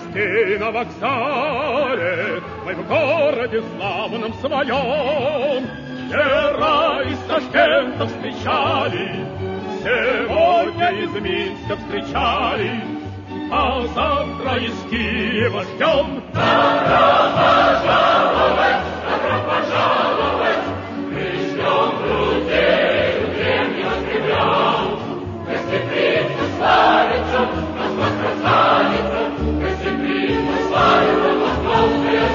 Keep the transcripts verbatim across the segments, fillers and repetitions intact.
гостей на вокзале, мы в городе славном своем. Вчера из Ташкента встречали, сегодня из Минска встречали, а завтра из Киева ждем. Добро пожаловать, добро пожаловать, мы ждем друзей в древнего Кремля. Гостеприимно славится наша красавица, гостеприимно славится московская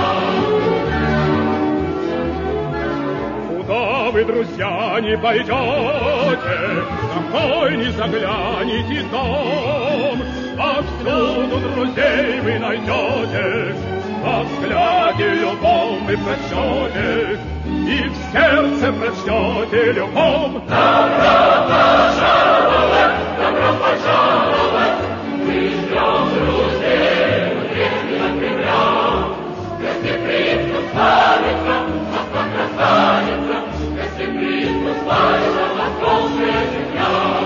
земля. Куда вы, друзья, не пойдете, какой не заглянете дом, повсюду друзей вы найдете, во взгляде любом вы прочтете, и в сердце прочтете любовь. Добро пожаловать, добро пожаловать, мы ждем друзей у древнего Кремля. Гостеприимно славится Москва красавица, гостеприимно славится московская земля.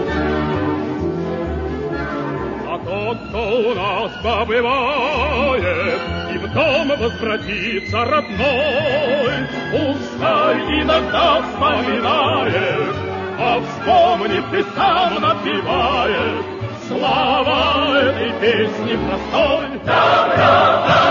А тот, кто у нас побывает и в дом возвратится родной, пускай иногда вспоминает, а вспомнив и сам напевает слова этой песни простой. Добро